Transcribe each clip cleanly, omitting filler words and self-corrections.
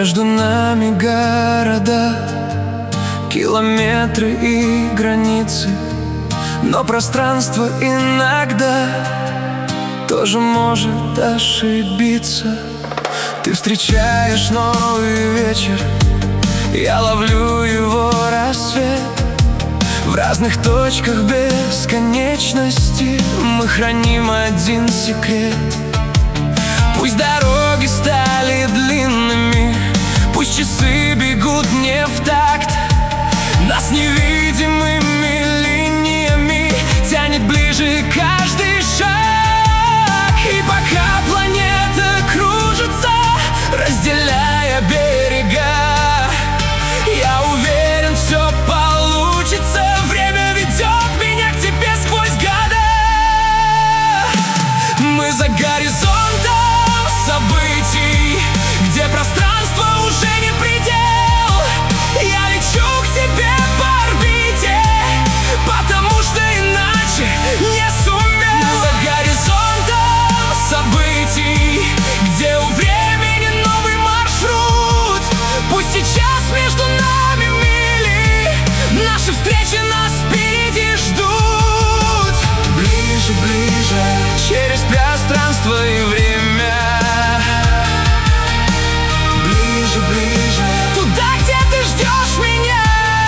Между нами города, километры и границы, но пространство иногда тоже может ошибиться. Ты встречаешь новый вечер, я ловлю его рассвет. В разных точках бесконечности мы храним один секрет. Пусть дороги стали длинными, пусть часы бегут не в такт, нас невидимыми линиями тянет ближе каждый шаг. И пока планета кружится, разделяя берега, я уверен, все получится. Время ведет меня к тебе сквозь года. Мы за горизонтом событий, где пространство уже не предел. Я лечу к тебе по орбите, потому что иначе не сумел. За горизонтом событий, где у времени новый маршрут. Пусть сейчас между нами мили, наши встречи нас впереди ждут. Ближе, ближе, через пространство и время. Ближе, туда, где ты ждешь меня.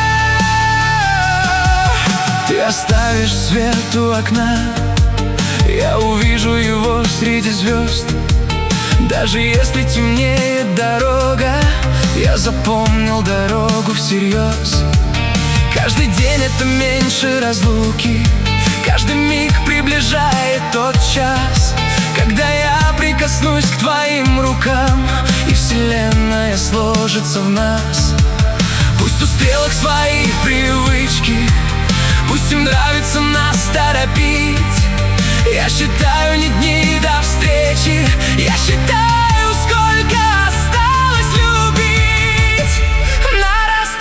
Ты оставишь свет у окна, я увижу его среди звезд. Даже если темнеет дорога, я запомнил дорогу всерьез. Каждый день это меньше разлуки, каждый миг приближает тот час, когда я прикоснусь к твоим рукам, и вселенная сложится в нас. Пусть у стрелок свои привычки, пусть им нравится нас торопить. Я считаю не дни до встречи, я считаю, сколько осталось любить на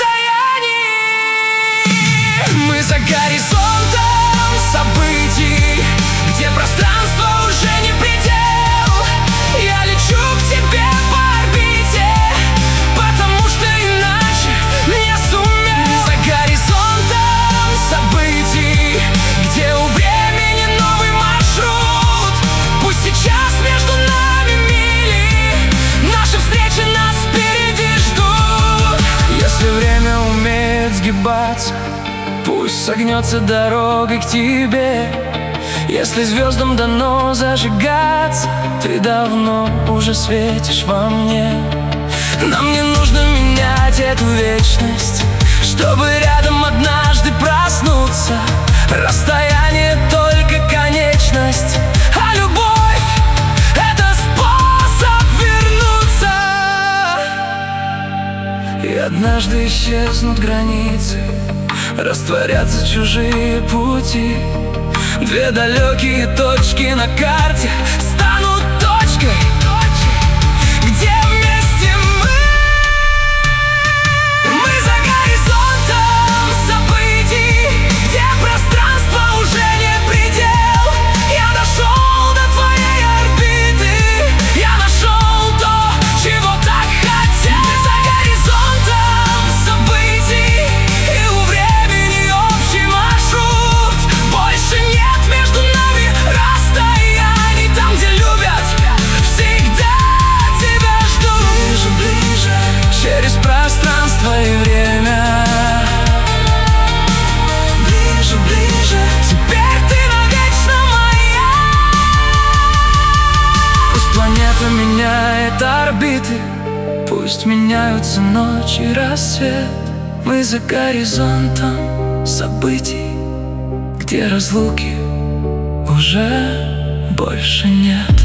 расстоянии. Мы за горизонтом событий, где пространство уже не предел. Я лечу к тебе по орбите, потому что иначе не сумел. За горизонтом событий, где у времени новый маршрут. Пусть сейчас между нами мили, наши встречи нас впереди ждут. Если время умеет сгибаться, пусть согнется дорогой к тебе. Если звездам дано зажигаться, ты давно уже светишь во мне. Нам не нужно менять эту вечность, чтобы рядом однажды проснуться. Расстояние только конечность, а любовь — это способ вернуться. И однажды исчезнут границы, растворятся чужие пути. Две далекие точки на карте станут точкой, где вместе мы. Мы за горизонтом событий, где пространство уже не предел. Я дошел до твоей орбиты, я нашел то, чего так хотел. Мы за горизонтом событий, и у времени общий маршрут. Больше нет между нами расстояний, там, где любят, всегда тебя ждут. Ближе, ближе, через пространство и время. Ближе, ближе, теперь ты навечно моя. Пусть планета меняет орбиты, пусть меняются ночь и рассвет. Мы за горизонтом событий, где разлуки уже больше нет.